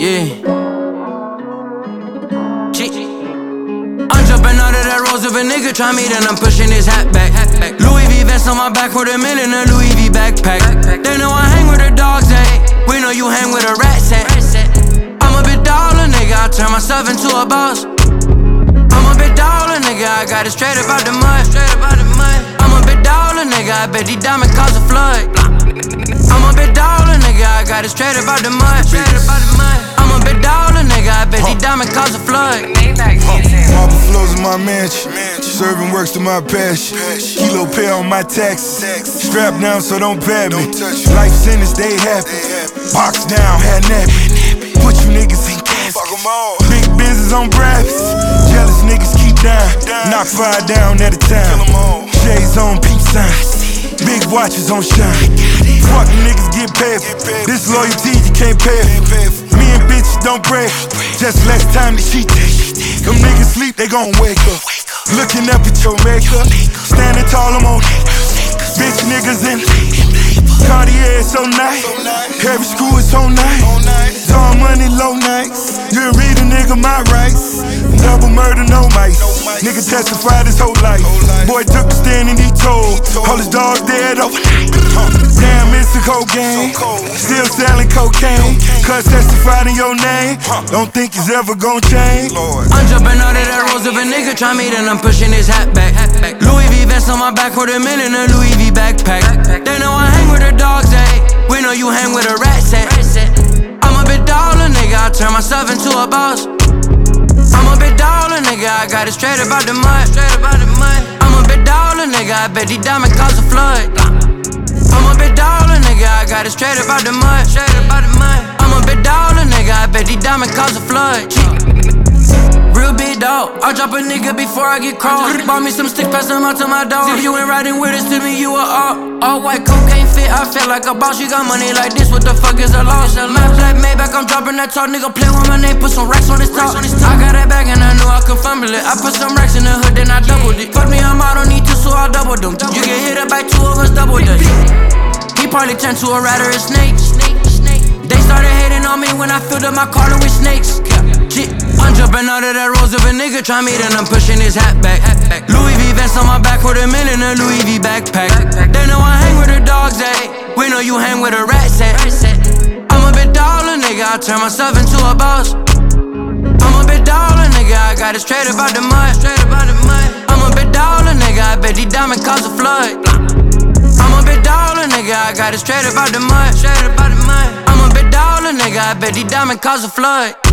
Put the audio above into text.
I'm jumping out of that rose if a nigga try me, then I'm pushing his hat back. Louis V vest on my back for the million, a Louis V backpack. They know I hang with the dogs, we know you hang with a rat set. I'm a big dollar nigga, I turn myself into a boss. I'm a big dollar nigga, I got it straight up out the mud. I'm a big dollar nigga, I bet these diamonds cause a flood. I'm a big dollar nigga, I got it straight up out the mud. I'm a big dollar nigga, I bet these diamonds cause a flood. Marble flows in my mansion, serving works to my passion. Kilo pay on my taxes, strapped down so don't pat me. Life sentence, they happy. Box down, had nappy. Put you niggas in casket. Big business on breakfast. Jealous niggas keep down. Knock 5 down at a time. Shades on, peep signs. Big watches on shine. Fuck niggas get paid for. This loyalty you can't pay for. Me and bitches don't pray. Just less time to cheat. Them niggas sleep, they gon' wake up. Looking up at your makeup. Standing tall, I'm on. Bitch niggas in. Cartier is so nice. Heavy screw is so nice. All money, low nights. You read a nigga my rights. Double murder, no mice. Nigga testified his whole life. Boy took a stand and he told. All his dogs dead overnight. Damn, it's a cold game. Still selling cocaine. Cuz testified in your name. Don't think it's ever gon' change. I'm jumping out of that rose if a nigga try me, then I'm pushing his hat back. Louis V vest on my back for the million, a Louis V backpack. They know I hang with the dogs, we know you hang with a rat set. I'm a big dollar nigga, I turn myself into a boss. I'm a big dollar nigga, I got it straight up out the mud. I'm a big dollar nigga, I bet these diamonds cause a flood. I'm a big dollar nigga, I got it straight up out the mud. I'm a big dollar nigga, I bet these diamonds cause a flood. Real big dog, I'll drop a nigga before I get crossed. Bought me some sticks, pass them out to my dog. If you ain't riding with us, to me you a all white cocaine fit, I feel like a boss. You got money like this, what the fuck is a loss? My black Maybach, I'm dropping that talk. Nigga play with my name, put some racks on his top. I got that bag and I knew I could fumble it. I put some racks in the hood, then I doubled it. Fuck me, I'm out, don't need to, so I doubled them. You get hit up by 2 of us, double dutch. He probably turned to a rat or a snake. They started hating on me when I filled up my car with snakes. I'm jumping out of that rose if a nigga try me, then I'm pushing his hat back. Louis V vest on my back for the million, a Louis V backpack. They know I hang with the dogs, we know you hang with a rat set. I'm a big dollar nigga, I turn myself into a boss. I'm a big dollar nigga, I got it straight up out the mud. I'm a big dollar nigga, I bet these diamonds cause a flood. I'm a big dollar nigga, I got it straight up out the mud. I'm a big dollar nigga, I bet these diamonds cause a flood.